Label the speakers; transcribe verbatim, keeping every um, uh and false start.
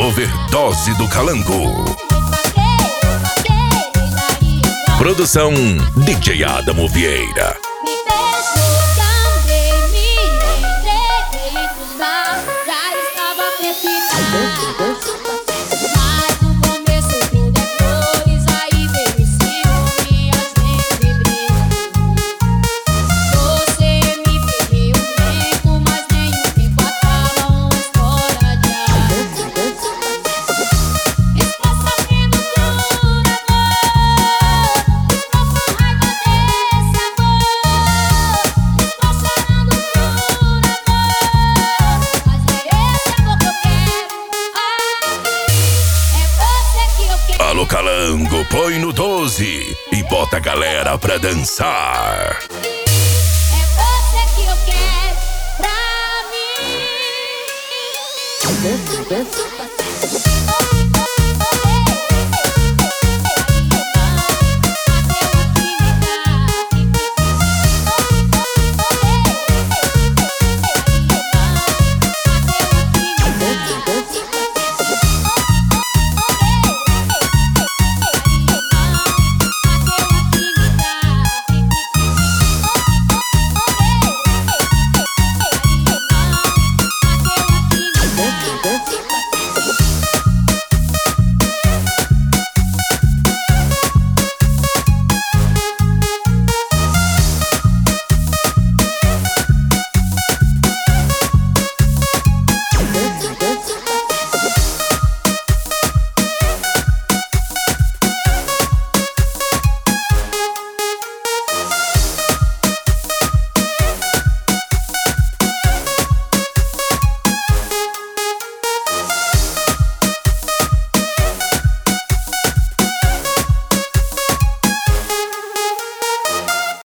Speaker 1: Overdose do Calango. Produção D J Adamo Vieira. Alô Calango, põe no doze e bota a galera pra dançar.
Speaker 2: É você que eu quero pra mim.